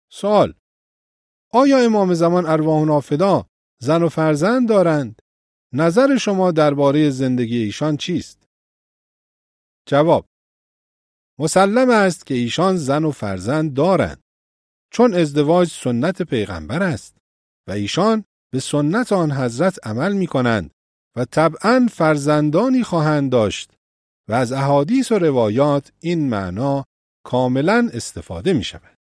سوال: آیا امام زمان ارواحنا فدا زن و فرزند دارند؟ نظر شما درباره زندگی ایشان چیست؟ جواب: مسلم است که ایشان زن و فرزند دارند، چون ازدواج سنت پیغمبر است و ایشان به سنت آن حضرت عمل می کنند و طبعاً فرزندانی خواهند داشت و از احادیث و روایات این معنا کاملاً استفاده می شود.